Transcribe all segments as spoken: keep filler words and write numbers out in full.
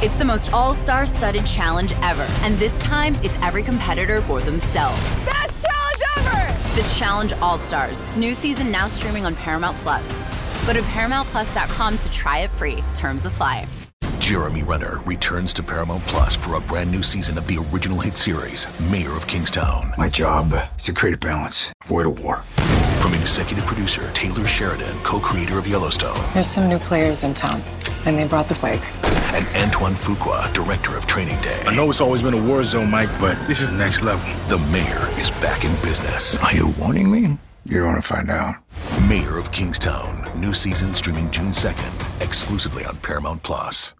It's the most all-star studded challenge ever. And this time, it's every competitor for themselves. Best challenge ever! The Challenge All-Stars. New season now streaming on Paramount Plus. Go to paramount plus dot com to try it free. Terms apply. Jeremy Renner returns to Paramount Plus for a brand new season of the original hit series, Mayor of Kingstown. My job is to create a balance, avoid a war. From executive producer Taylor Sheridan, co-creator of Yellowstone. There's some new players in town, and they brought the plague. And Antoine Fuqua, director of Training Day. I know it's always been a war zone, Mike, but this is next level. The Mayor is back in business. Are you warning me? You don't want to find out. Mayor of Kingstown. New season streaming June second, exclusively on Paramount Plus.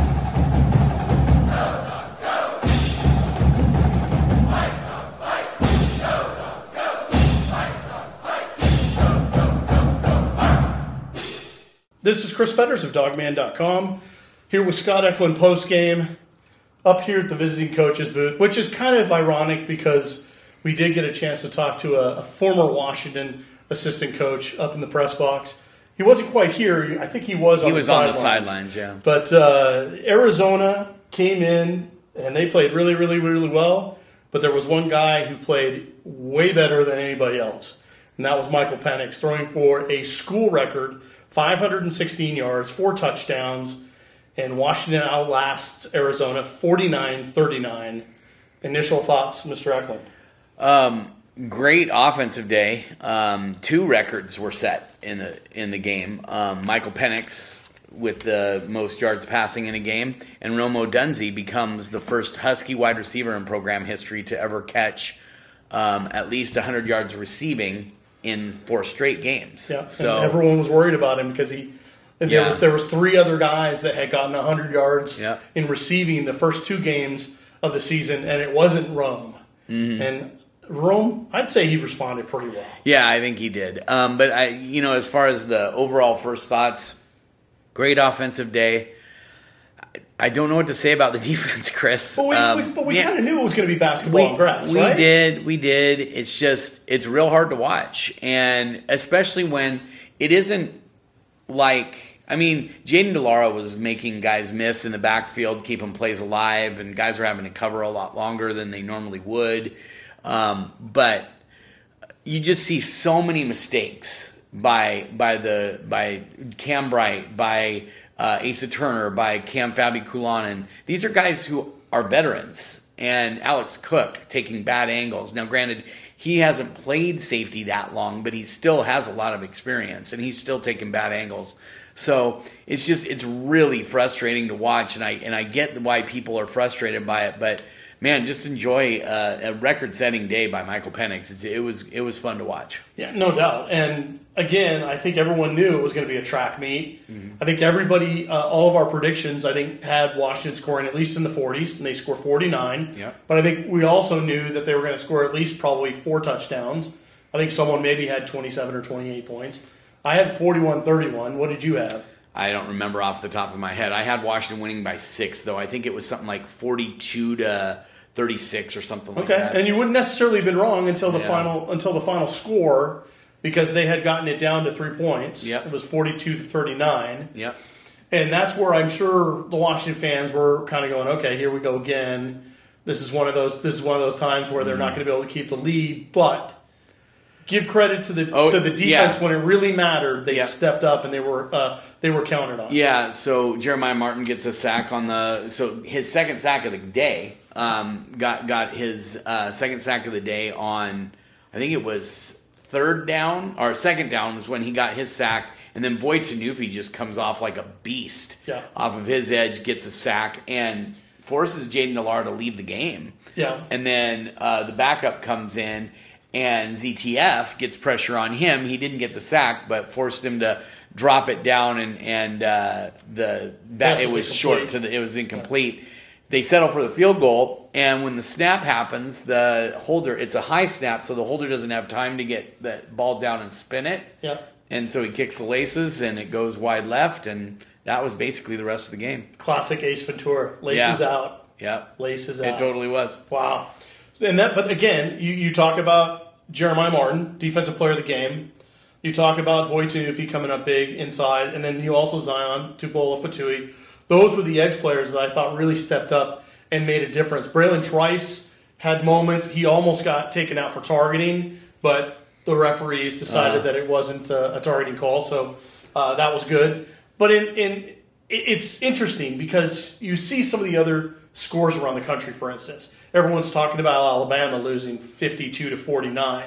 This is Chris Fetters of Dogman dot com, here with Scott Eklund postgame, up here at the visiting coaches booth, which is kind of ironic because we did get a chance to talk to a, a former Washington assistant coach up in the press box. He wasn't quite here. I think he was on he the was sidelines. on the sidelines, yeah. But uh, Arizona came in, and they played really, really, really well. But there was one guy who played way better than anybody else, and that was Michael Penix, throwing for a school record five hundred sixteen yards, four touchdowns, and Washington outlasts Arizona forty-nine thirty-nine. Initial thoughts, Mister Eklund? Um, great offensive day. Um, two records were set in the in the game. Um, Michael Penix with the most yards passing in a game, and Romo Dunze becomes the first Husky wide receiver in program history to ever catch um, at least one hundred yards receiving in four straight games. Yeah, so and everyone was worried about him because he there yeah. was there was three other guys that had gotten one hundred yards yeah. in receiving the first two games of the season, and it wasn't Rome. Mm-hmm. And Rome, I'd say he responded pretty well. Yeah, I think he did. Um, but I, you know, as far as the overall first thoughts, great offensive day. I don't know what to say about the defense, Chris. But we, um, we, but we yeah, kind of knew it was going to be basketball we, and grass, we right? We did, we did. It's just, it's real hard to watch. And especially when it isn't like, I mean, Jaden DeLauro was making guys miss in the backfield, keeping plays alive, and guys are having to cover a lot longer than they normally would. Um, but you just see so many mistakes by by the by Cam Bright, by uh, Asa Turner, by Cam Fabi-Kulan. These are guys who are veterans. And Alex Cook taking bad angles. Now, granted, he hasn't played safety that long, but he still has a lot of experience, and he's still taking bad angles. So it's just it's really frustrating to watch, and I and I get why people are frustrated by it, but. Man, just enjoy uh, a record-setting day by Michael Penix. It's, it was it was fun to watch. Yeah, no doubt. And again, I think everyone knew it was going to be a track meet. Mm-hmm. I think everybody, uh, all of our predictions, I think had Washington scoring at least in the forties, and they scored forty-nine. Yep. But I think we also knew that they were going to score at least probably four touchdowns. I think someone maybe had twenty-seven or twenty-eight points. I had forty-one thirty-one. What did you have? I don't remember off the top of my head. I had Washington winning by six, though. I think it was something like forty-two to thirty-six or something like okay. that. And you wouldn't necessarily have been wrong until the yeah. final until the final score, because they had gotten it down to three points. Yep. It was forty-two to thirty-nine. Yep. And that's where I'm sure the Washington fans were kind of going, okay, here we go again. This is one of those. This is one of those times where they're mm-hmm. not going to be able to keep the lead, but. Give credit to the oh, to the defense yeah. when it really mattered. They yeah. stepped up and they were uh, they were counted on. Yeah. So Jeremiah Martin gets a sack on the so his second sack of the day. Um, got got his uh, second sack of the day on. I think it was third down or second down was when he got his sack, and then Voit Tanufi just comes off like a beast yeah. off of his edge, gets a sack, and forces Jaden DeLauro to leave the game. Yeah. And then uh, the backup comes in. And Z T F gets pressure on him. He didn't get the sack, but forced him to drop it down, and and uh, the that it was, was short to the it was incomplete. Yeah. They settle for the field goal, and when the snap happens, the holder it's a high snap, so the holder doesn't have time to get the ball down and spin it. Yeah. And so he kicks the laces, and it goes wide left, and that was basically the rest of the game. Classic Ace Ventura, laces yeah. out. Yeah. Laces it out. It totally was. Wow. And that, but again, you, you talk about Jeremiah Martin, defensive player of the game. You talk about Voit Tanufi coming up big inside, and then you also Zion Tupola Fatui. those were the edge players that I thought really stepped up and made a difference. Braylon Trice had moments. He almost got taken out for targeting, but the referees decided uh-huh. that it wasn't a, a targeting call, so uh, that was good. But in, in it's interesting because you see some of the other scores around the country, for instance. Everyone's talking about Alabama losing fifty-two to forty-nine.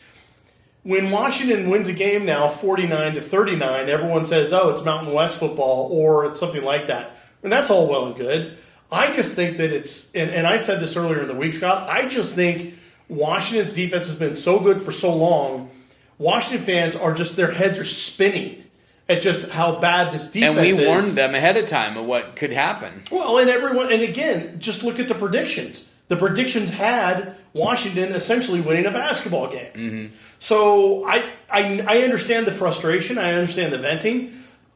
When Washington wins a game now forty-nine to thirty-nine, everyone says, oh, it's Mountain West football or it's something like that. And that's all well and good. I just think that it's, and, and I said this earlier in the week, Scott, I just think Washington's defense has been so good for so long, Washington fans are just, their heads are spinning at just how bad this defense is. And we warned them ahead of time of what could happen. Well, and everyone, and again, just look at the predictions. The predictions had Washington essentially winning a basketball game. Mm-hmm. So I, I I understand the frustration. I understand the venting.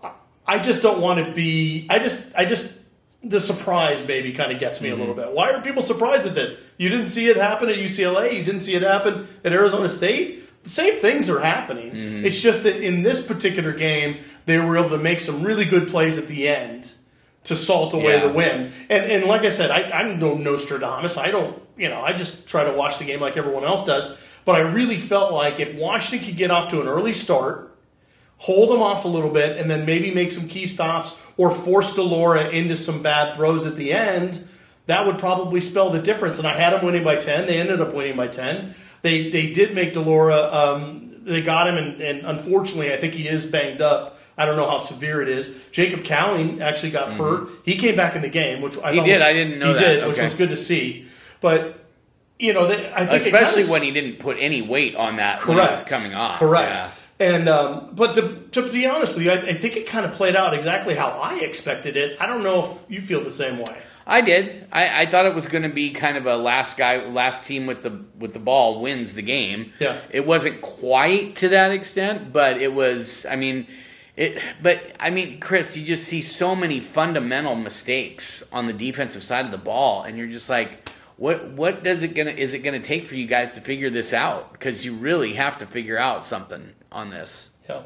I just don't want to be. I just I just the surprise maybe kind of gets me mm-hmm. a little bit. Why are people surprised at this? You didn't see it happen at U C L A. You didn't see it happen at Arizona State. The same things are happening. Mm-hmm. It's just that in this particular game, they were able to make some really good plays at the end to salt away yeah. the win. And and like I said, I, I'm no Nostradamus. I don't, you know, I just try to watch the game like everyone else does. But I really felt like if Washington could get off to an early start, hold them off a little bit, and then maybe make some key stops or force DeLaura into some bad throws at the end, that would probably spell the difference. And I had them winning by ten. They ended up winning by ten. They they did make DeLaura, um, they got him, and, and unfortunately I think he is banged up. I don't know how severe it is. Jacob Cowling actually got mm-hmm. hurt. He came back in the game, which I he thought did. Was, I didn't know he that. He did, okay. which was good to see. But you know, they, I think especially it kinda, when he didn't put any weight on that correct, when it was coming off. Correct. Yeah. And um, but to to be honest with you, I, I think it kind of played out exactly how I expected it. I don't know if you feel the same way. I did. I, I thought it was going to be kind of a last guy, last team with the with the ball wins the game. Yeah. It wasn't quite to that extent, but it was. I mean, it. But I mean, Chris, you just see so many fundamental mistakes on the defensive side of the ball, and you're just like, what? What does it gonna? Is it going to take for you guys to figure this out? Because you really have to figure out something on this. Yeah.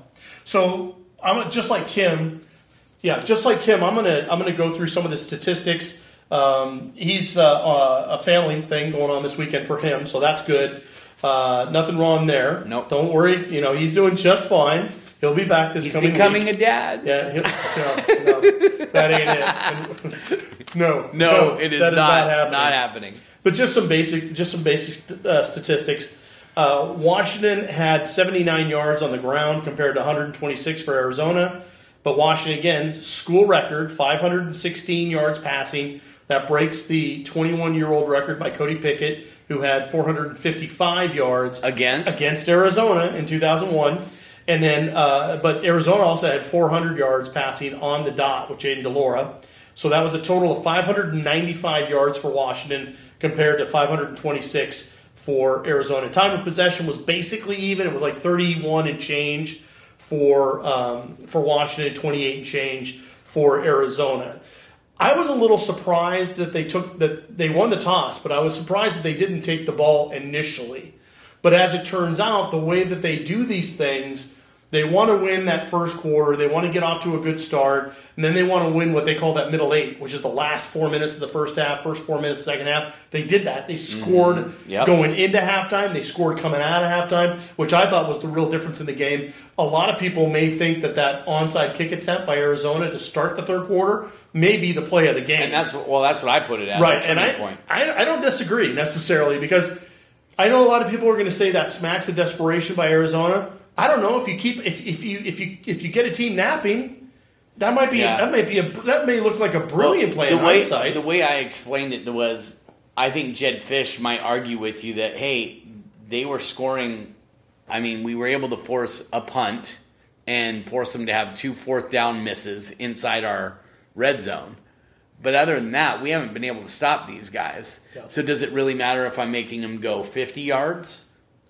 So I'm just like Kim. Yeah, just like Kim, I'm gonna I'm gonna go through some of the statistics. Um, he's uh, uh, a family thing going on this weekend for him, so that's good. Uh, nothing wrong there. Nope. Don't worry. You know, he's doing just fine. He'll be back this he's coming becoming week. a dad. Yeah. He'll, no, no, that ain't it. No. No, no it is, that is not, not happening. Not happening. But just some basic, just some basic uh, statistics. Uh, Washington had seventy-nine yards on the ground compared to one hundred twenty-six for Arizona. But Washington, again, school record, five hundred sixteen yards passing. That breaks the twenty-one-year-old record by Cody Pickett, who had four hundred fifty-five yards against against Arizona in two thousand one. And then, uh, but Arizona also had four hundred yards passing on the dot with Jaden DeLaura. So that was a total of five hundred ninety-five yards for Washington compared to five hundred twenty-six for Arizona. Time of possession was basically even. It was like thirty-one and change for um, for Washington, twenty-eight and change for Arizona. I was a little surprised that they took that they won the toss, but I was surprised that they didn't take the ball initially. But as it turns out, the way that they do these things, they want to win that first quarter, they want to get off to a good start, and then they want to win what they call that middle eight, which is the last four minutes of the first half, first four minutes of the second half. They did that. They scored mm-hmm. yep. going into halftime. They scored coming out of halftime, which I thought was the real difference in the game. A lot of people may think that that onside kick attempt by Arizona to start the third quarter may be the play of the game. And that's well, that's what I put it as. Right, a and I, point. I, I don't disagree necessarily because I know a lot of people are going to say that smacks of desperation by Arizona. I don't know if you keep if, if you if you if you get a team napping, that might be yeah. that might be a that may look like a brilliant well, play in the way, hindsight. The way I explained it was, I think Jed Fish might argue with you that hey, they were scoring. I mean, we were able to force a punt and force them to have two fourth down misses inside our red zone. But other than that, we haven't been able to stop these guys. Yeah. So does it really matter if I'm making them go fifty yards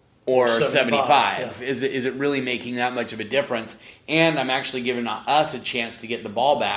or seventy-five? seventy-five? Yeah. Is it, is it really making that much of a difference? And I'm actually giving us a chance to get the ball back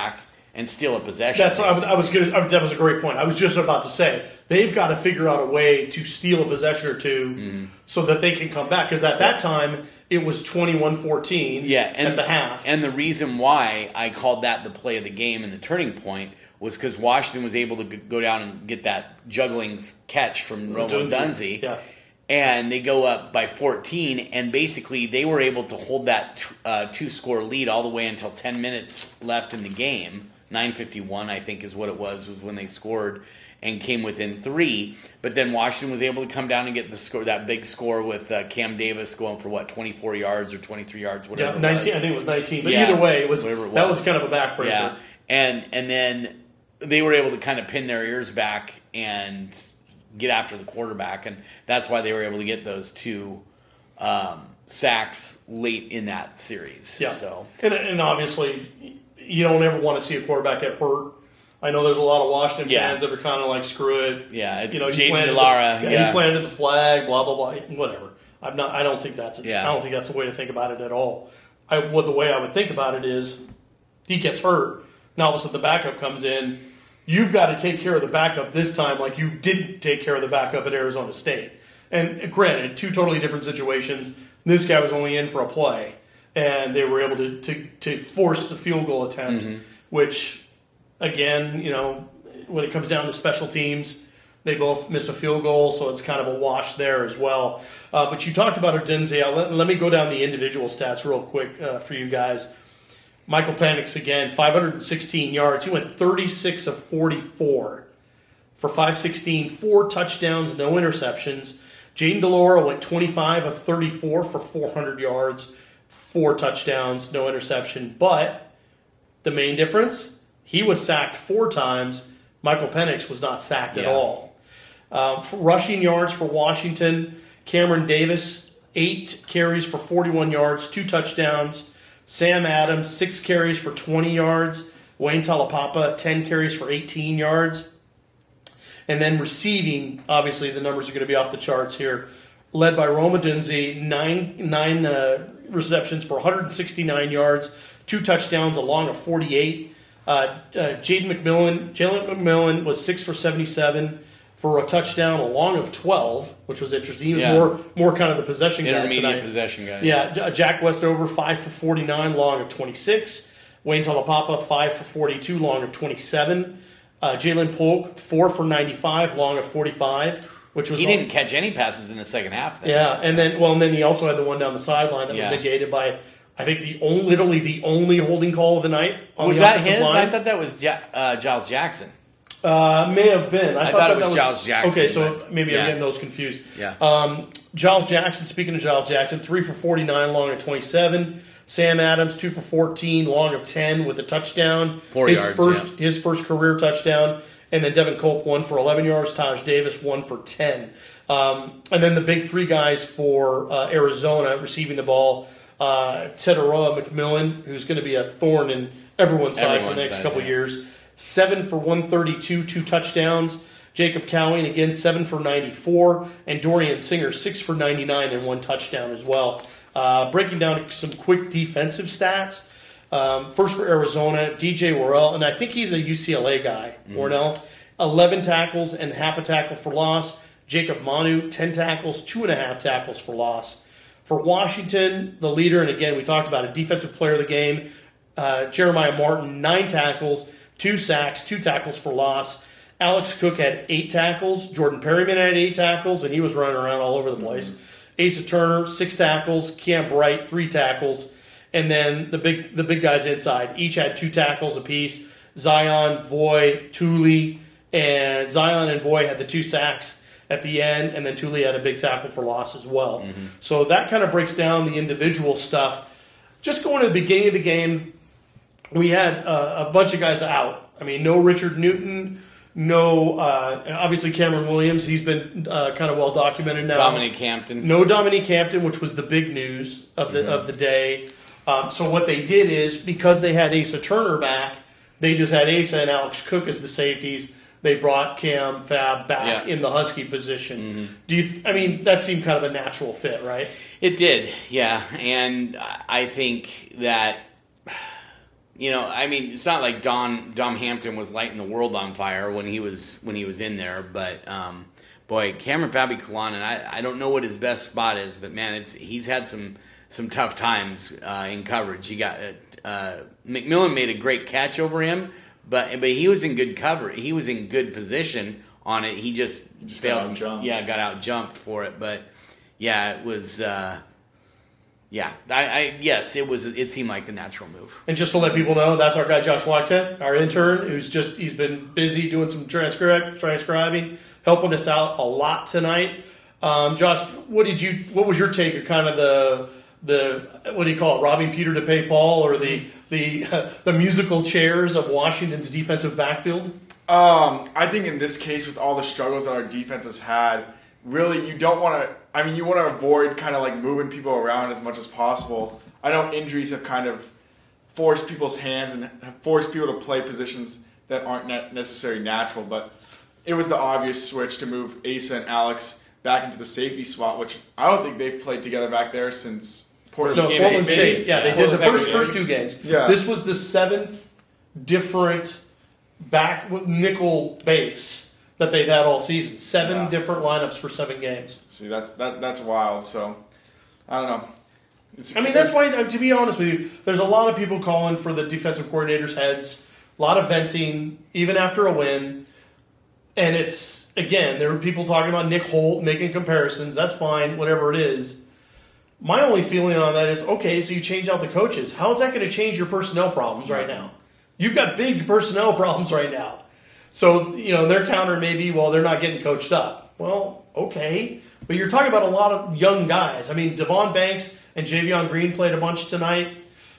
and steal a possession. That's what I was, I was gonna, that was a great point. I was just about to say they've got to figure out a way to steal a possession or two mm-hmm. so that they can come back. Because at that time it was twenty-one fourteen yeah, and, at the half. And the reason why I called that the play of the game and the turning point was because Washington was able to go down and get that juggling catch from Rome Odunze. Yeah. And they go up by fourteen, and basically they were able to hold that uh, two-score lead all the way until ten minutes left in the game. nine fifty-one, I think, is what it was, was when they scored and came within three. But then Washington was able to come down and get the score, that big score with uh, Cam Davis going for, what, twenty-four yards or twenty-three yards, whatever yeah, nineteen, it was. I think it was nineteen. But yeah, either way, it was, it was that was kind of a backbreaker. Yeah, and, and then they were able to kind of pin their ears back and get after the quarterback, and that's why they were able to get those two um, sacks late in that series. Yeah, so and, and obviously you don't ever want to see a quarterback get hurt. I know there's a lot of Washington yeah. fans that are kind of like, screw it. Yeah, it's you know, Jayden de Lara. Yeah, yeah, he planted the flag, blah blah blah, whatever. I'm not. I don't think that's. A, yeah. I don't think that's the way to think about it at all. I well, the way I would think about it is, he gets hurt. Now all of a sudden the backup comes in. You've got to take care of the backup this time, like you didn't take care of the backup at Arizona State. And granted, two totally different situations. This guy was only in for a play, and they were able to to, to force the field goal attempt, mm-hmm. which, again, you know, when it comes down to special teams, they both miss a field goal, so it's kind of a wash there as well. Uh, but you talked about Odunze. Let, let me go down the individual stats real quick uh, for you guys. Michael Penix, again, five hundred sixteen yards. He went thirty-six of forty-four for five sixteen, four touchdowns, no interceptions. Jayden de Lara went twenty-five of thirty-four for four hundred yards, four touchdowns, no interception. But the main difference, he was sacked four times. Michael Penix was not sacked yeah. at all. Uh, for rushing yards for Washington, Cameron Davis, eight carries for forty-one yards, two touchdowns. Sam Adams, six carries for twenty yards. Wayne Talapapa, ten carries for eighteen yards. And then receiving, obviously the numbers are going to be off the charts here, led by Rome Odunze, nine, nine uh, receptions for one hundred sixty-nine yards, two touchdowns, a long of forty-eight. Uh, uh, Jaden McMillan, Jalen McMillan was six for seventy-seven for a touchdown, a long of twelve, which was interesting. He was yeah. more more kind of the possession guy tonight. Intermediate possession guy. Yeah, yeah. Jack Westover, five for forty-nine, long of twenty-six. Wayne Talapapa, five for forty-two, long of twenty-seven. Uh, Jalen Polk, four for ninety-five, long of forty-five, which was he all, didn't catch any passes in the second half. Then. Yeah, and then well, and then he also had the one down the sideline that yeah. was negated by, I think the only, literally the only holding call of the night. On was the that his? line. I thought that was ja- uh, Giles Jackson. Uh, may have been. I, I thought, thought that it was, was Giles Jackson. Okay, so but, maybe yeah. I'm getting those confused. Yeah. Um, Giles Jackson. Speaking of Giles Jackson, three for forty-nine, long of twenty-seven. Sam Adams, two for fourteen, long of ten with a touchdown. Four his yards. First, yeah. His first career touchdown. And then Devin Culp, one for eleven yards. Taj Davis, one for ten. Um, and then the big three guys for uh, Arizona receiving the ball. Uh, Teteroa McMillan, who's going to be a thorn in everyone's side Everyone's for the next side, couple yeah. years. Seven for one thirty-two, two touchdowns. Jacob Cowing, again, seven for ninety-four. And Dorian Singer, six for ninety-nine and one touchdown as well. Uh, breaking down some quick defensive stats. Um, first for Arizona, D J Worrell, and I think he's a U C L A guy, mm. Wornell. eleven tackles and half a tackle for loss. Jacob Manu, ten tackles, two and a half tackles for loss. For Washington, the leader, and again, we talked about it, defensive player of the game, uh, Jeremiah Martin, nine tackles, two sacks, two tackles for loss. Alex Cook had eight tackles. Jordan Perryman had eight tackles, and he was running around all over the place. Mm-hmm. Asa Turner, six tackles. Cam Bright, three tackles. And then the big the big guys inside each had two tackles apiece. Zion, Voy, Thule, and Zion and Voy had the two sacks at the end, and then Thule had a big tackle for loss as well. Mm-hmm. So that kind of breaks down the individual stuff. Just going to the beginning of the game, we had uh, a bunch of guys out. I mean, no Richard Newton, no, uh, obviously Cameron Williams. He's been uh, kind of well documented now. Dominique Hampton. No Dominique Hampton, which was the big news of the mm-hmm. of the day. Um, so what they did is, because they had Asa Turner back, they just had Asa and Alex Cook as the safeties. They brought Cam Fab back yeah. in the Husky position. Mm-hmm. Do you? I mean, that seemed kind of a natural fit, right? It did, yeah. And I think that you know, I mean, it's not like Don Dom Hampton was lighting the world on fire when he was when he was in there, but um, boy, Cameron Fabi-Kalanen, I I don't know what his best spot is, but man, it's he's had some some tough times uh, in coverage. He got uh, McMillan made a great catch over him, but but he was in good cover. He was in good position on it. He just, he just failed. Got out yeah, got out jumped for it, but yeah, it was. Uh, Yeah, I, I yes, it was. It seemed like the natural move. And just to let people know, that's our guy Josh Watka, our intern, who's just he's been busy doing some transcript, transcribing, helping us out a lot tonight. Um, Josh, what did you? What was your take of kind of the the what do you call it? Robbing Peter to pay Paul, or the the uh, the musical chairs of Washington's defensive backfield? Um, I think in this case, with all the struggles that our defense has had, really you don't want to. I mean, you want to avoid kind of like moving people around as much as possible. I know injuries have kind of forced people's hands and have forced people to play positions that aren't necessarily natural, but it was the obvious switch to move Asa and Alex back into the safety spot, which I don't think they've played together back there since Portland, no, State. Portland State. Yeah, they did the first game. first two games. Yeah. This was the seventh different back nickel base that they've had all season. Seven yeah. different lineups for seven games. See, that's that that's wild. So, I don't know. It's, I mean, that's why, to be honest with you, there's a lot of people calling for the defensive coordinators' heads, a lot of venting, even after a win. And it's, again, there were people talking about Nick Holt, making comparisons. That's fine, whatever it is. My only feeling on that is, okay, so you change out the coaches. How is that going to change your personnel problems right now? You've got big personnel problems right now. So, you know, their counter may be, well, they're not getting coached up. Well, okay. But you're talking about a lot of young guys. I mean, Devon Banks and Javion Green played a bunch tonight.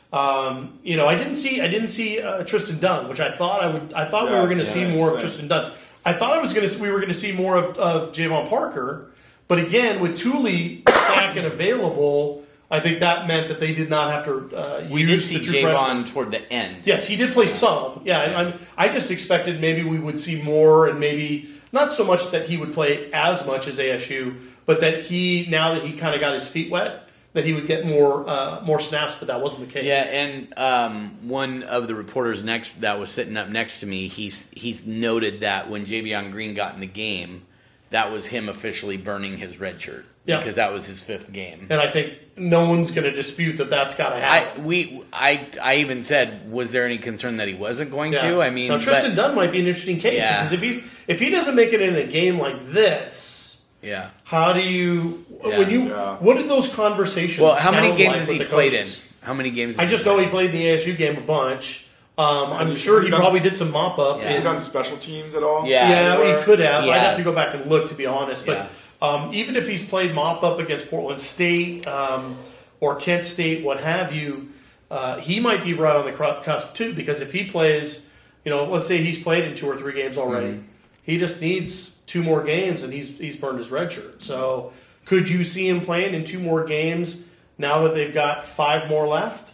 Um, you know, I didn't see I didn't see uh, Tristan Dunn, which I thought I would. I thought yeah, we were going to yeah, see more same. of Tristan Dunn. I thought I was going to we were going to see more of, of Javon Parker. But again, with Thule back and available, I think that meant that they did not have to uh, we use did the see Javon toward the end. Yes, he did play some. Yeah, yeah. I, I just expected maybe we would see more, and maybe not so much that he would play as much as A S U, but that he, now that he kind of got his feet wet, that he would get more uh, more snaps, but that wasn't the case. Yeah, and um, one of the reporters next that was sitting up next to me, he's he's noted that when Javion Green got in the game, that was him officially burning his red shirt. Yeah. Because that was his fifth game. And I think no one's going to dispute that that's got to happen. I, we, I, I even said, was there any concern that he wasn't going yeah. to? I mean, now, Tristan but, Dunn might be an interesting case yeah. because if he's if he doesn't make it in a game like this, yeah, how do you yeah. when you yeah. what did those conversations? Well, how many games like has he the played coaches? in? How many games? I just know he played in the A S U game a bunch. Um, I'm he, sure he, he probably done, did some mop up. Yeah. Has he done special teams at all? Yeah, yeah, he could have. He I'd has. have to go back and look to be honest, but. Yeah. Um, even if he's played mop-up against Portland State um, or Kent State, what have you, uh, he might be right on the cusp too, because if he plays, you know, let's say he's played in two or three games already, mm-hmm. he just needs two more games and he's he's burned his red shirt. So could you see him playing in two more games now that they've got five more left?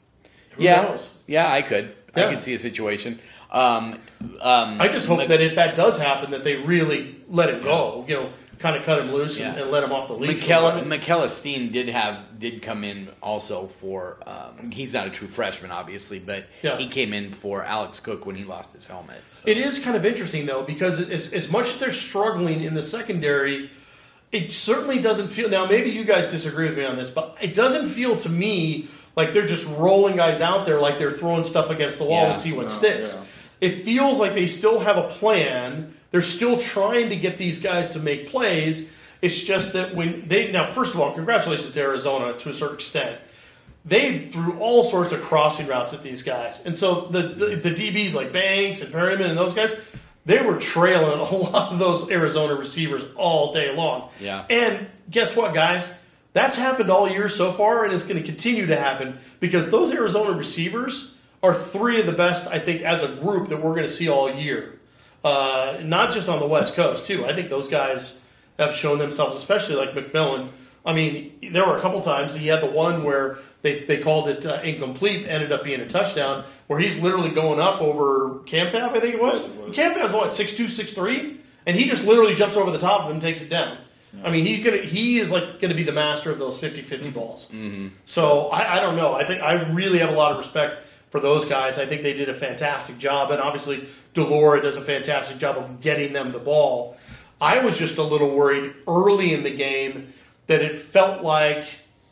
Who yeah. knows? Yeah, I could. Yeah. I could see a situation. Um, um, I just hope that if that does happen, that they really let him go, you know, kind of cut him loose yeah. and, and let him off the leash. Mikel, Mikel Esteen did have did come in also for. Um, he's not a true freshman, obviously, but yeah. he came in for Alex Cook when he lost his helmet. So. It is kind of interesting though, because as, as much as they're struggling in the secondary, it certainly doesn't feel. Now, maybe you guys disagree with me on this, but it doesn't feel to me like they're just rolling guys out there like they're throwing stuff against the wall yeah. to see what no, sticks. Yeah. It feels like they still have a plan. They're still trying to get these guys to make plays. It's just that when they now, first of all, congratulations to Arizona to a certain extent. They threw all sorts of crossing routes at these guys, and so the the, the D Bs like Banks and Perryman and those guys, they were trailing a lot of those Arizona receivers all day long. Yeah. And guess what, guys? That's happened all year so far, and it's going to continue to happen because those Arizona receivers are three of the best, I think, as a group that we're going to see all year. Uh, not just on the West Coast, too. I think those guys have shown themselves, especially like McMillan. I mean, there were a couple times he had the one where they, they called it uh, incomplete, ended up being a touchdown, where he's literally going up over Camfab, I think it was. Yes, Camfab's what, six two, six three? And he just literally jumps over the top of him and takes it down. Yeah. I mean, he's gonna he is like going to be the master of those fifty-fifty balls. Mm-hmm. So I, I don't know. I think I really have a lot of respect for those guys. I think they did a fantastic job, and obviously Delora does a fantastic job of getting them the ball. I was just a little worried early in the game that it felt like,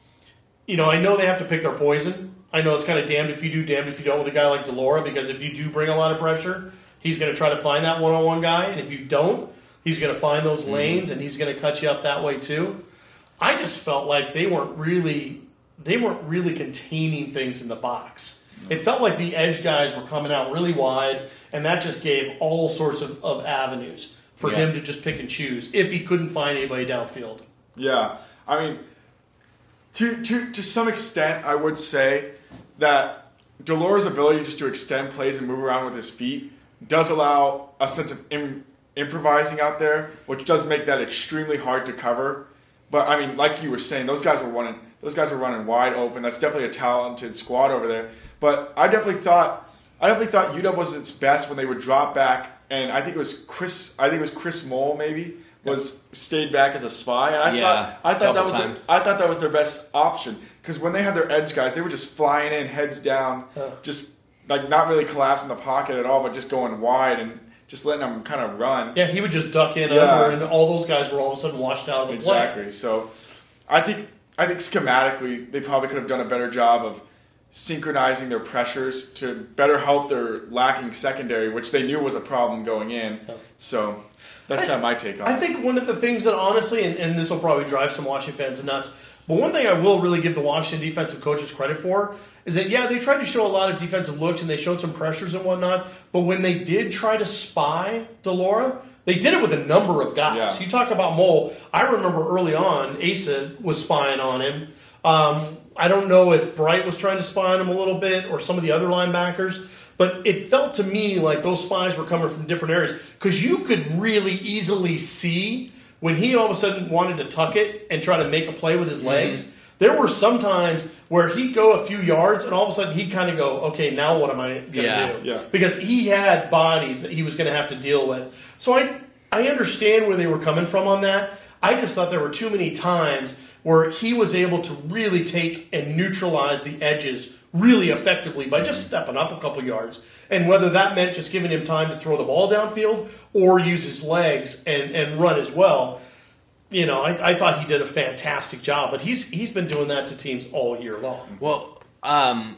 you know, I know they have to pick their poison. I know it's kind of damned if you do, damned if you don't with a guy like Delora, because if you do bring a lot of pressure, he's going to try to find that one-on-one guy, and if you don't, he's going to find those lanes, and he's going to cut you up that way too. I just felt like they weren't really they weren't really containing things in the box. It felt like the edge guys were coming out really wide, and that just gave all sorts of, of avenues for yeah. him to just pick and choose if he couldn't find anybody downfield. Yeah, I mean, to to to some extent, I would say that Delora's ability just to extend plays and move around with his feet does allow a sense of im- improvising out there, which does make that extremely hard to cover. But I mean, like you were saying, those guys were running. Those guys were running wide open. That's definitely a talented squad over there. But I definitely thought, I definitely thought U W was its best when they would drop back, and I think it was Chris. I think it was Chris Mole maybe was stayed back as a spy, and I yeah, thought I thought that was times. their, I thought that was their best option, because when they had their edge guys, they were just flying in heads down, huh. just like not really collapsing the pocket at all, but just going wide and just letting them kind of run. Yeah, he would just duck in yeah. under, and all those guys were all of a sudden washed out of the exactly. play. So I think I think schematically they probably could have done a better job of synchronizing their pressures to better help their lacking secondary, which they knew was a problem going in. Yeah. So that's kind of my take on it. I think one of the things that honestly, and, and this will probably drive some Washington fans nuts, but one thing I will really give the Washington defensive coaches credit for is that, yeah, they tried to show a lot of defensive looks and they showed some pressures and whatnot, but when they did try to spy Delora, they did it with a number of guys. Yeah. You talk about Mole. I remember early on, Asa was spying on him. Um, I don't know if Bright was trying to spy on him a little bit or some of the other linebackers, but it felt to me like those spies were coming from different areas, because you could really easily see when he all of a sudden wanted to tuck it and try to make a play with his legs. Mm-hmm. There were some times where he'd go a few yards and all of a sudden he'd kind of go, okay, now what am I going to yeah, do? Yeah. Because he had bodies that he was going to have to deal with. So I I understand where they were coming from on that. I just thought there were too many times where he was able to really take and neutralize the edges really effectively by just stepping up a couple yards. And whether that meant just giving him time to throw the ball downfield or use his legs and, and run as well, you know, I, I thought he did a fantastic job. But he's he's been doing that to teams all year long. Well, um,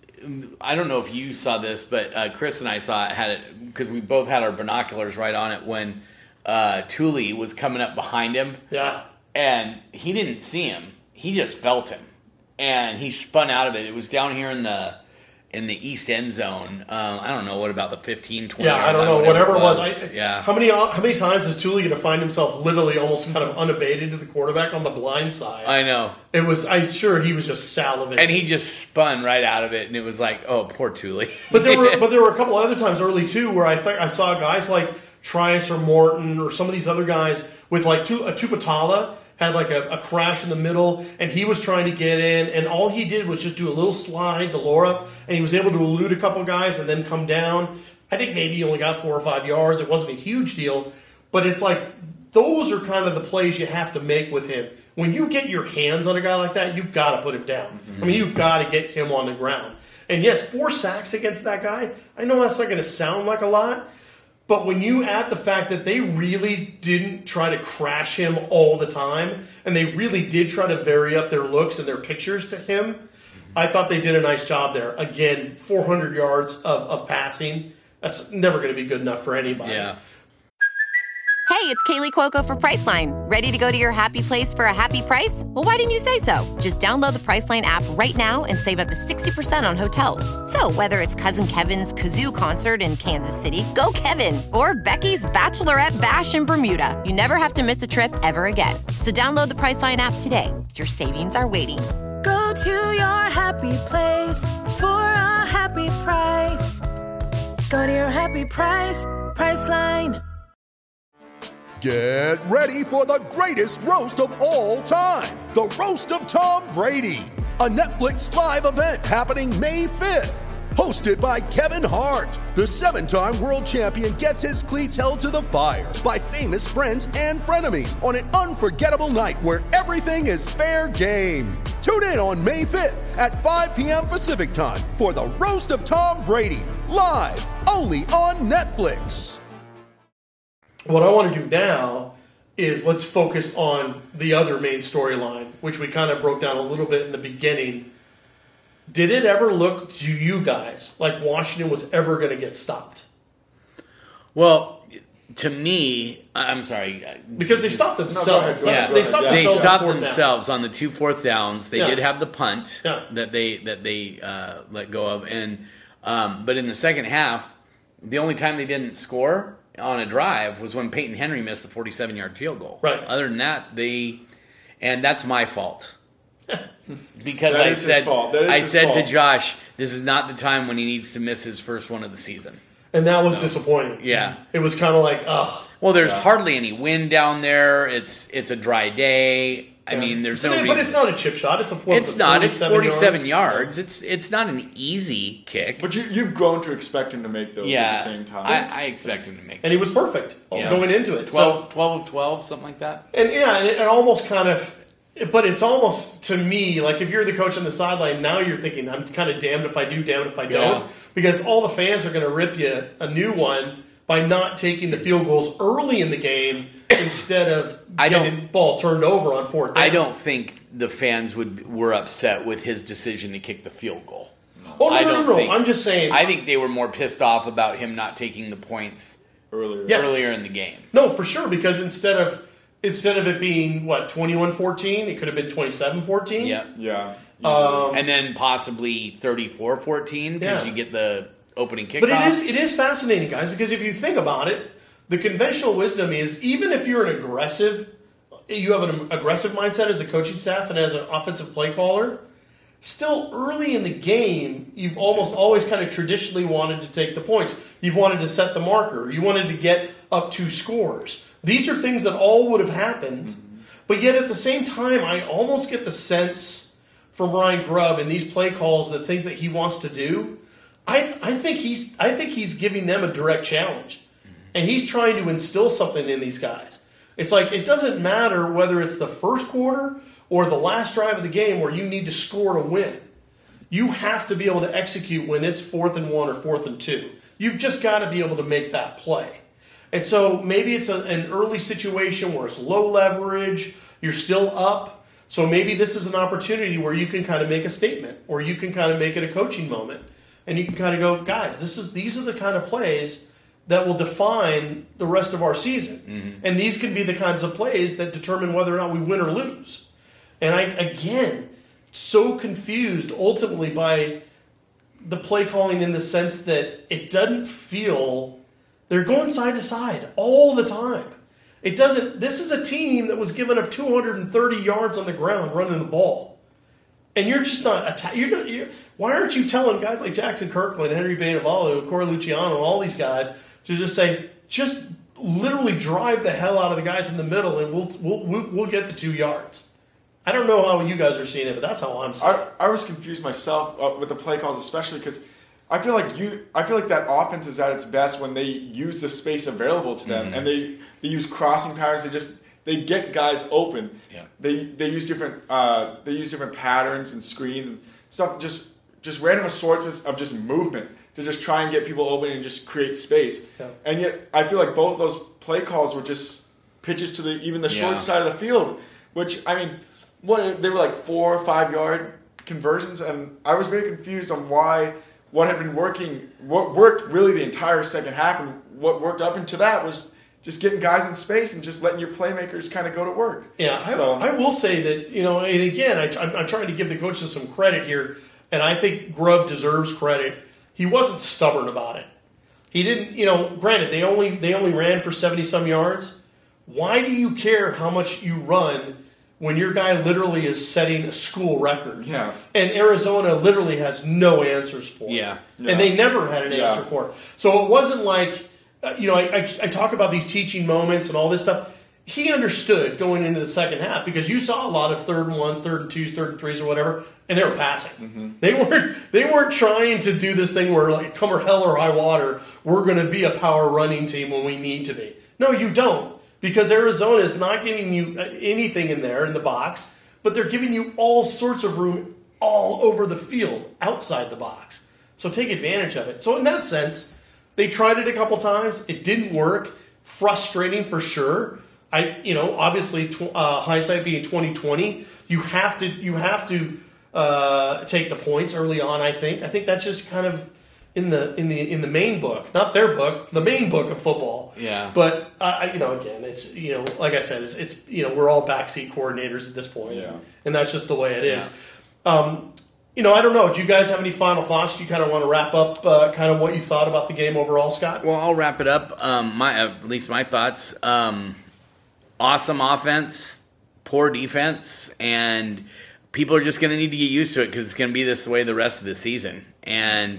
I don't know if you saw this, but uh, Chris and I saw it, had it because we both had our binoculars right on it when uh, Thule was coming up behind him. Yeah. And he didn't see him. He just felt him. And he spun out of it. It was down here in the in the east end zone. Um, I don't know, what about the fifteen, twenty? Yeah, I don't know. Whatever it was. was. I, yeah. How many how many times is Thule going to find himself literally almost kind of unabated to the quarterback on the blind side? I know. It was, I'm sure he was just salivating. And he just spun right out of it, and it was like, oh, poor Thule. But there were but there were a couple other times early, too, where I think I saw guys like Trice or Morton or some of these other guys with like tu- a Tupatala had like a, a crash in the middle, and he was trying to get in, and all he did was just do a little slide to Laura, and he was able to elude a couple guys and then come down. I think maybe he only got four or five yards. It wasn't a huge deal, but it's like those are kind of the plays you have to make with him. When you get your hands on a guy like that, you've got to put him down. Mm-hmm. I mean, you've got to get him on the ground. And yes, four sacks against that guy, I know that's not going to sound like a lot, but when you add the fact that they really didn't try to crash him all the time, and they really did try to vary up their looks and their pictures to him, mm-hmm. I thought they did a nice job there. Again, four hundred yards of, of passing, that's never going to be good enough for anybody. Yeah. Hey, it's Kaylee Cuoco for Priceline. Ready to go to your happy place for a happy price? Well, why didn't you say so? Just download the Priceline app right now and save up to sixty percent on hotels. So whether it's Cousin Kevin's Kazoo Concert in Kansas City, go Kevin, or Becky's Bachelorette Bash in Bermuda, you never have to miss a trip ever again. So download the Priceline app today. Your savings are waiting. Go to your happy place for a happy price. Go to your happy price, Priceline. Get ready for the greatest roast of all time, the Roast of Tom Brady, a Netflix live event happening May fifth. Hosted by Kevin Hart, the seven-time world champion gets his cleats held to the fire by famous friends and frenemies on an unforgettable night where everything is fair game. Tune in on May fifth at five p.m. Pacific Time for the Roast of Tom Brady, live only on Netflix. What I want to do now is let's focus on the other main storyline, which we kind of broke down a little bit in the beginning. Did it ever look to you guys like Washington was ever going to get stopped? Well, to me, I'm sorry. Because they stopped themselves. No, yeah. They stopped they themselves, stopped on, themselves on the two fourth downs. They yeah. did have the punt yeah. that they that they uh, let go of, and um, but in the second half, the only time they didn't score on a drive was when Peyton Henry missed the forty-seven yard field goal. Right. Other than that, they, and that's my fault. Because that I is said, his fault. That is I his said fault. to Josh, this is not the time when he needs to miss his first one of the season. And that was so, disappointing. Yeah. It was kind of like, ugh. Well, there's yeah. hardly any wind down there. It's it's a dry day. I yeah. mean, there's it's, no But reason. it's not a chip shot. It's a what It's it, not. It's forty-seven yards. yards. It's it's not an easy kick. But you, you've grown to expect him to make those yeah, at the same time. I, I expect him to make And he was perfect yeah. going into it. twelve, so, twelve of twelve, something like that. And yeah, and it, it almost kind of, but it's almost to me, like if you're the coach on the sideline, now you're thinking, I'm kind of damned if I do, damned if I don't. Yeah. Because all the fans are going to rip you a new one by not taking the field goals early in the game instead of I getting don't, the ball turned over on fourth down. I don't think the fans would were upset with his decision to kick the field goal. Oh, no, I no, don't no, no. think, I'm just saying. I think they were more pissed off about him not taking the points earlier, yes. earlier in the game. No, for sure, because instead of instead of it being, what, twenty-one fourteen, it could have been twenty-seven fourteen? Yeah. Yeah. Um, and then possibly thirty-four fourteen because Yeah. you get the opening kickoff. But it is it is fascinating, guys, because if you think about it, the conventional wisdom is even if you're an aggressive, you have an aggressive mindset as a coaching staff and as an offensive play caller, still early in the game, you've almost always kind of traditionally wanted to take the points. You've wanted to set the marker. You wanted to get up two scores. These are things that all would have happened, mm-hmm. but yet at the same time, I almost get the sense from Ryan Grubb and these play calls, the things that he wants to do, I th- I think he's I think he's giving them a direct challenge, and he's trying to instill something in these guys. It's like it doesn't matter whether it's the first quarter or the last drive of the game where you need to score to win. You have to be able to execute when it's fourth and one or fourth and two. You've just got to be able to make that play. And so maybe it's a, an early situation where it's low leverage, you're still up. So maybe this is an opportunity where you can kind of make a statement or you can kind of make it a coaching moment. And you can kind of go, guys, this is these are the kind of plays that will define the rest of our season. Mm-hmm. And these can be the kinds of plays that determine whether or not we win or lose. And I, again, so confused ultimately by the play calling in the sense that it doesn't feel, they're going side to side all the time. It doesn't, this is a team that was giving up two hundred thirty yards on the ground running the ball. And you're just not, atta- you're not you're, why aren't you telling guys like Jackson Kirkland, Henry Benevalu, Corey Luciano, all these guys to just say, just literally drive the hell out of the guys in the middle and we'll we'll we'll, we'll get the two yards. I don't know how you guys are seeing it, but that's how I'm seeing I, it. I was confused myself uh, with the play calls, especially because I feel like you. I feel like that offense is at its best when they use the space available to them, mm-hmm. and they, they use crossing patterns. They just they get guys open. Yeah. They they use different uh, they use different patterns and screens and stuff. Just just random assortments of just movement to just try and get people open and just create space. Yeah. And yet I feel like both of those play calls were just pitches to the even the Yeah. short side of the field, which I mean. What they were like four or five yard conversions, and I was very confused on why what had been working, what worked really the entire second half, and what worked up into that was just getting guys in space and just letting your playmakers kind of go to work. Yeah, so I, I will say that, you know, and again, I, I'm, I'm trying to give the coaches some credit here, and I think Grubb deserves credit. He wasn't stubborn about it. He didn't, you know, granted, they only they only ran for seventy some yards. Why do you care how much you run when your guy literally is setting a school record? Yeah. And Arizona literally has no answers for it. Yeah. And Yeah. they never had an Yeah. answer for it. So it wasn't like, uh, you know, I, I, I talk about these teaching moments and all this stuff. He understood going into the second half because you saw a lot of third and ones, third and twos, third and threes or whatever, and they were passing. Mm-hmm. They weren't they weren't trying to do this thing where, like, come or hell or high water, we're going to be a power running team when we need to be. No, you don't. Because Arizona is not giving you anything in there in the box but they're giving you all sorts of room all over the field outside the box. So take advantage of it. So in that sense, they tried it a couple times. It didn't work. Frustrating for sure. I, you know, obviously, tw- uh, hindsight being twenty twenty, you have to you have to uh, take the points early on. I think. I think that's just kind of in the in the in the main book, not their book, the main book of football. Yeah. But uh, you know, again, it's you know, like I said, it's, it's you know, we're all backseat coordinators at this point, Yeah. and that's just the way it is. Yeah. Um, You know, I don't know. Do you guys have any final thoughts? Do you kind of want to wrap up uh, kind of what you thought about the game overall, Scott? Well, I'll wrap it up. Um, my uh, at least my thoughts. Um, awesome offense, poor defense, and people are just going to need to get used to it because it's going to be this way the rest of the season. And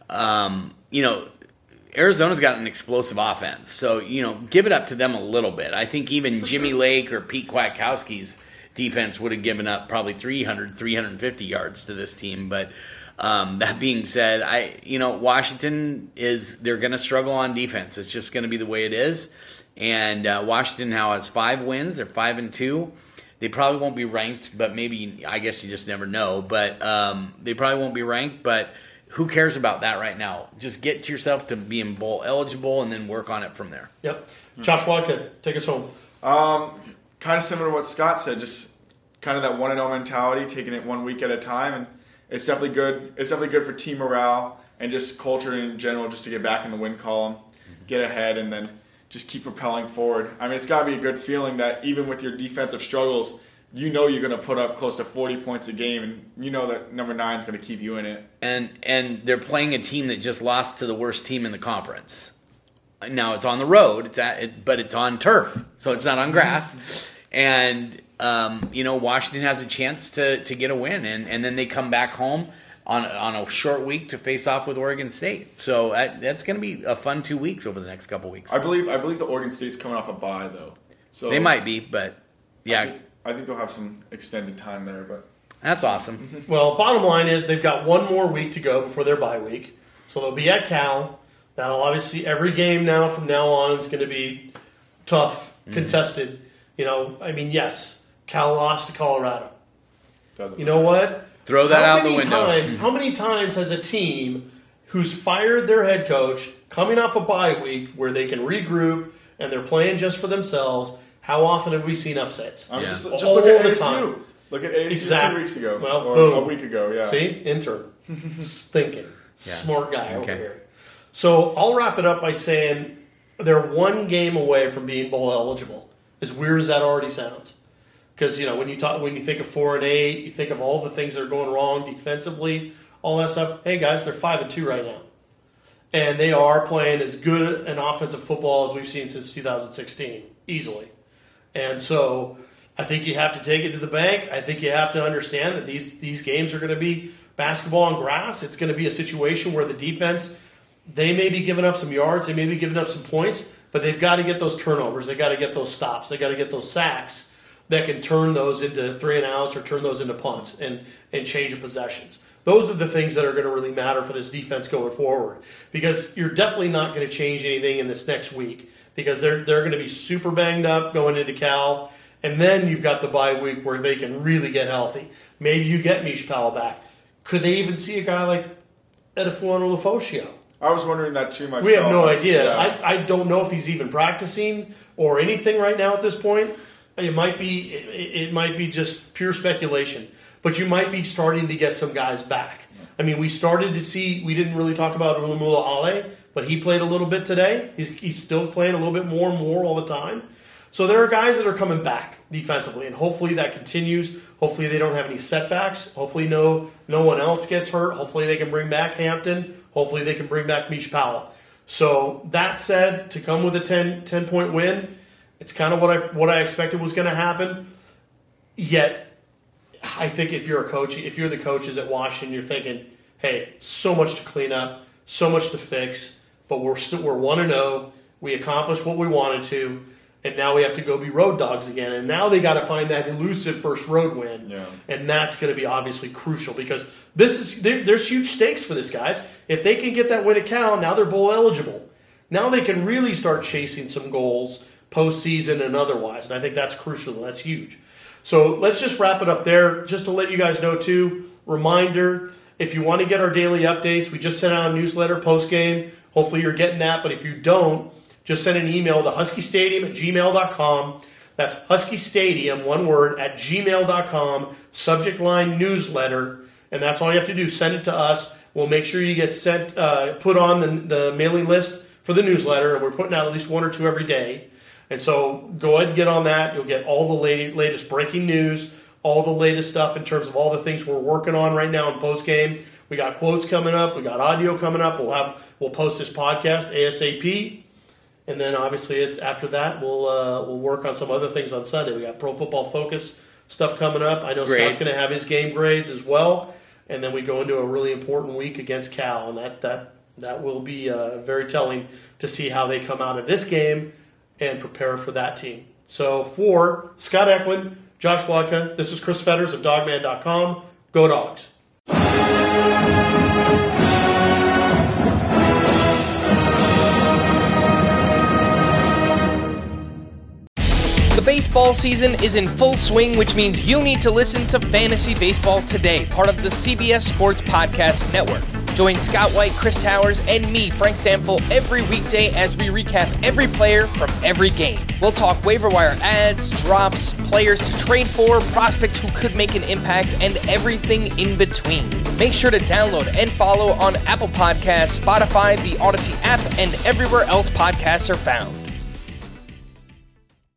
um, you know, Arizona's got an explosive offense, so you know, give it up to them a little bit. I think even For Jimmy sure. Lake or Pete Kwiatkowski's defense would have given up probably three hundred, three hundred fifty yards to this team. But um, that being said, I you know Washington is they're going to struggle on defense. It's just going to be the way it is. And uh, Washington now has five wins. They're five and two. They probably won't be ranked, but maybe I guess you just never know. But um, they probably won't be ranked. But who cares about that right now? Just get to yourself to being bowl eligible, and then work on it from there. Yep. Josh Wadka, take us home. Um. Kind of similar to what Scott said, just kind of that one and zero mentality, taking it one week at a time, and it's definitely good. It's definitely good for team morale and just culture in general, just to get back in the win column, get ahead, and then just keep propelling forward. I mean, it's got to be a good feeling that even with your defensive struggles, you know you're going to put up close to forty points a game, and you know that number nine is going to keep you in it. And and they're playing a team that just lost to the worst team in the conference. Now it's on the road, it's at, it, but it's on turf, so it's not on grass. And, um, you know, Washington has a chance to, to get a win, and, and then they come back home on, on a short week to face off with Oregon State. So that, that's going to be a fun two weeks over the next couple weeks. I believe I believe the Oregon State's coming off a bye, though. So they might be, but, yeah. I think, I think they'll have some extended time there. But that's awesome. Well, bottom line is they've got one more week to go before their bye week. So they'll be at Cal. That'll obviously, every game now from now on is going to be tough, contested. Mm. You know, I mean, yes, Cal lost to Colorado. Doesn't you know what? Throw that how out the window. Times, how many times has a team who's fired their head coach, coming off a bye week where they can regroup and they're playing just for themselves, how often have we seen upsets? I mean, yeah. just, just All look at the A S U. time. Look at A S U exactly. two weeks ago. Well, or boom. a week ago, yeah. See? Intern. Thinking. Yeah. Smart guy okay. over here. So I'll wrap it up by saying they're one game away from being bowl eligible. As weird as that already sounds. Because, you know, when you talk, when you think of four and eight, you think of all the things that are going wrong defensively, all that stuff. Hey, guys, they're five and two right now. And they are playing as good an offensive football as we've seen since two thousand sixteen, easily. And so I think you have to take it to the bank. I think you have to understand that these, these games are going to be basketball on grass. It's going to be a situation where the defense, they may be giving up some yards, they may be giving up some points, but they've got to get those turnovers. They've got to get those stops. They've got to get those sacks that can turn those into three and outs or turn those into punts and, and change of possessions. Those are the things that are going to really matter for this defense going forward, because you're definitely not going to change anything in this next week because they're they're going to be super banged up going into Cal, and then you've got the bye week where they can really get healthy. Maybe you get Mish Powell back. Could they even see a guy like Edefuano Lefosio? I was wondering that too myself. We have no idea. Yeah. I, I don't know if he's even practicing or anything right now at this point. It might be it, it might be just pure speculation. But you might be starting to get some guys back. I mean, we started to see, we didn't really talk about Ulamula Ale, but he played a little bit today. He's, he's still playing a little bit more and more all the time. So there are guys that are coming back defensively, and hopefully that continues. Hopefully they don't have any setbacks. Hopefully no no one else gets hurt. Hopefully they can bring back Hampton. Hopefully they can bring back Mish Powell. So that said, to come with a ten, ten-point win, it's kind of what I what I expected was going to happen. Yet, I think if you're a coach, if you're the coaches at Washington, you're thinking, hey, so much to clean up, so much to fix, but we're still we're one and oh. We accomplished what we wanted to, and now we have to go be road dogs again. And now they got to find that elusive first road win, yeah. and that's going to be obviously crucial because this is there, there's huge stakes for this, guys. If they can get that win at Cal, now they're bowl eligible. Now they can really start chasing some goals postseason and otherwise, and I think that's crucial. That's huge. So let's just wrap it up there. Just to let you guys know, too, reminder, if you want to get our daily updates, we just sent out a newsletter post-game. Hopefully you're getting that. But if you don't, just send an email to husky stadium at gmail dot com. That's Husky Stadium, one word, at gmail dot com. Subject line newsletter. And that's all you have to do. Send it to us. We'll make sure you get sent, uh, put on the, the mailing list for the newsletter. And we're putting out at least one or two every day. And so go ahead and get on that. You'll get all the latest breaking news, all the latest stuff in terms of all the things we're working on right now in post-game. We got quotes coming up. We got audio coming up. We'll have we'll post this podcast ASAP. And then obviously it's, after that, we'll uh, we'll work on some other things on Sunday. We got Pro Football Focus stuff coming up. I know Great. Scott's going to have his game grades as well. And then we go into a really important week against Cal. And that, that, that will be uh, very telling to see how they come out of this game and prepare for that team. So for Scott Eklund, Josh Wodka, this is Chris Fetters of dogman dot com. Go Dogs. The baseball season is in full swing, which means you need to listen to Fantasy Baseball Today, part of the C B S Sports Podcast Network. Join Scott White, Chris Towers, and me, Frank Stample, every weekday as we recap every player from every game. We'll talk waiver wire ads, drops, players to trade for, prospects who could make an impact, and everything in between. Make sure to download and follow on Apple Podcasts, Spotify, the Odyssey app, and everywhere else podcasts are found.